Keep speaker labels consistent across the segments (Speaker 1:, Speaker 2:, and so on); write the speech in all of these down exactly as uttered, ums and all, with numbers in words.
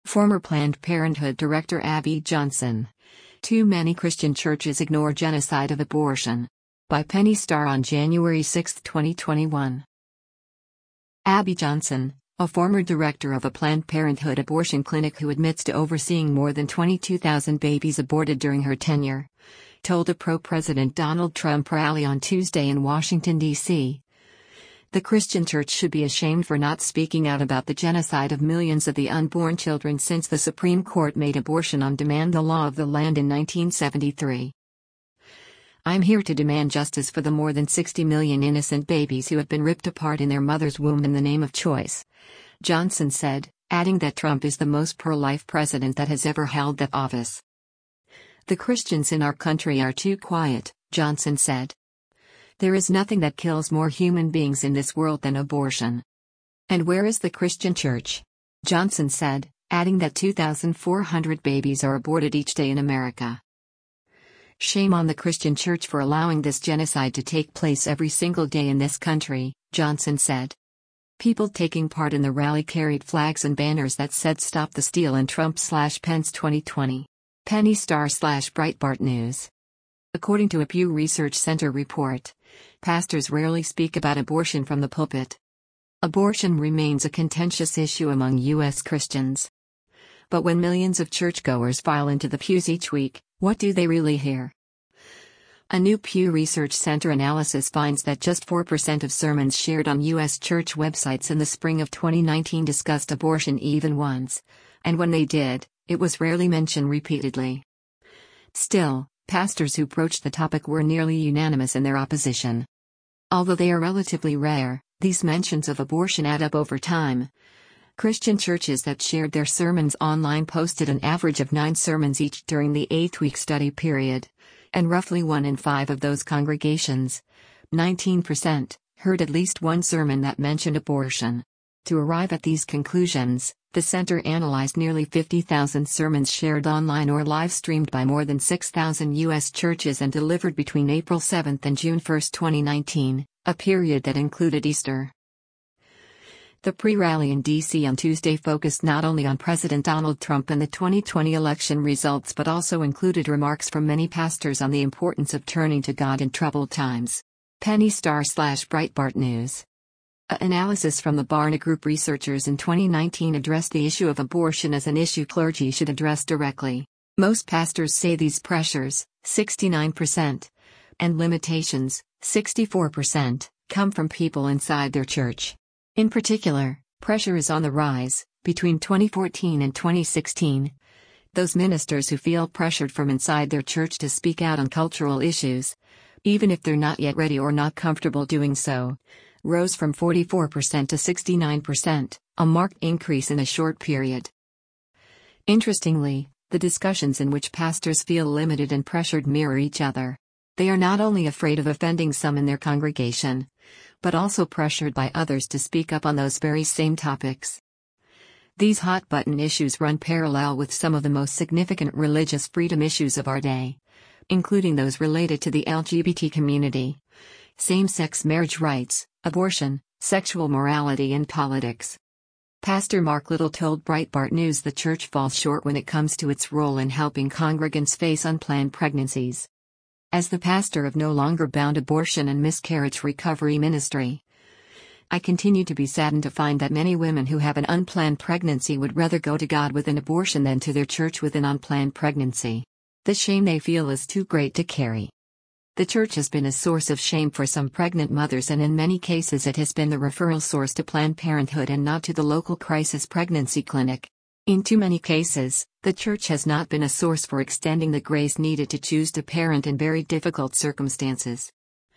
Speaker 1: Former Planned Parenthood Director Abby Johnson. Too many Christian churches ignore genocide of abortion. By Penny Starr on January sixth, twenty twenty-one. Abby Johnson, a former director of a Planned Parenthood abortion clinic who admits to overseeing more than twenty-two thousand babies aborted during her tenure, told a pro-President Donald Trump rally on Tuesday in Washington, D C The Christian church should be ashamed for not speaking out about the genocide of millions of the unborn children since the Supreme Court made abortion on demand the law of the land in nineteen seventy-three. I'm here to demand justice for the more than sixty million innocent babies who have been ripped apart in their mother's womb in the name of choice, Johnson said, adding that Trump is the most pro-life president that has ever held that office. The Christians in our country are too quiet, Johnson said. There is nothing that kills more human beings in this world than abortion. And where is the Christian church? Johnson said, adding that two thousand four hundred babies are aborted each day in America. Shame on the Christian church for allowing this genocide to take place every single day in this country, Johnson said. People taking part in the rally carried flags and banners that said Stop the Steal and Trump slash Pence twenty twenty. Penny Starr slash Breitbart News. According to a Pew Research Center report, pastors rarely speak about abortion from the pulpit. Abortion remains a contentious issue among U S Christians. But when millions of churchgoers file into the pews each week, what do they really hear? A new Pew Research Center analysis finds that just four percent of sermons shared on U S church websites in the spring of twenty nineteen discussed abortion even once, and when they did, it was rarely mentioned repeatedly. Still, pastors who broached the topic were nearly unanimous in their opposition. Although they are relatively rare, these mentions of abortion add up over time. Christian churches that shared their sermons online posted an average of nine sermons each during the eight-week study period, and roughly one in five of those congregations, nineteen percent, heard at least one sermon that mentioned abortion. To arrive at these conclusions, the center analyzed nearly fifty thousand sermons shared online or live-streamed by more than six thousand U S churches and delivered between April seventh and June first, twenty nineteen, a period that included Easter. The pre-rally in D C on Tuesday focused not only on President Donald Trump and the twenty twenty election results but also included remarks from many pastors on the importance of turning to God in troubled times. Penny Starr slash Breitbart News. An analysis from the Barna Group researchers in twenty nineteen addressed the issue of abortion as an issue clergy should address directly. Most pastors say these pressures, sixty-nine percent, and limitations, sixty-four percent, come from people inside their church. In particular, pressure is on the rise. Between twenty fourteen and twenty sixteen, those ministers who feel pressured from inside their church to speak out on cultural issues, even if they're not yet ready or not comfortable doing so, rose from forty-four percent to sixty-nine percent, a marked increase in a short period. Interestingly, the discussions in which pastors feel limited and pressured mirror each other. They are not only afraid of offending some in their congregation, but also pressured by others to speak up on those very same topics. These hot-button issues run parallel with some of the most significant religious freedom issues of our day, including those related to the L G B T community, same-sex marriage rights, abortion, sexual morality and politics. Pastor Mark Little told Breitbart News the church falls short when it comes to its role in helping congregants face unplanned pregnancies. As the pastor of No Longer Bound Abortion and Miscarriage Recovery Ministry, I continue to be saddened to find that many women who have an unplanned pregnancy would rather go to God with an abortion than to their church with an unplanned pregnancy. The shame they feel is too great to carry. The church has been a source of shame for some pregnant mothers, and in many cases it has been the referral source to Planned Parenthood and not to the local crisis pregnancy clinic. In too many cases, the church has not been a source for extending the grace needed to choose to parent in very difficult circumstances.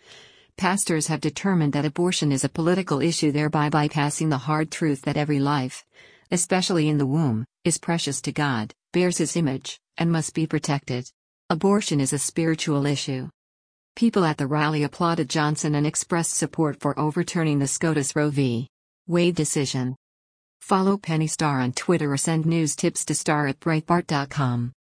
Speaker 1: Pastors have determined that abortion is a political issue, thereby bypassing the hard truth that every life, especially in the womb, is precious to God, bears His image, and must be protected. Abortion is a spiritual issue. People at the rally applauded Johnson and expressed support for overturning the SCOTUS Roe v. Wade decision. Follow Penny Starr on Twitter or send news tips to star at breitbart dot com.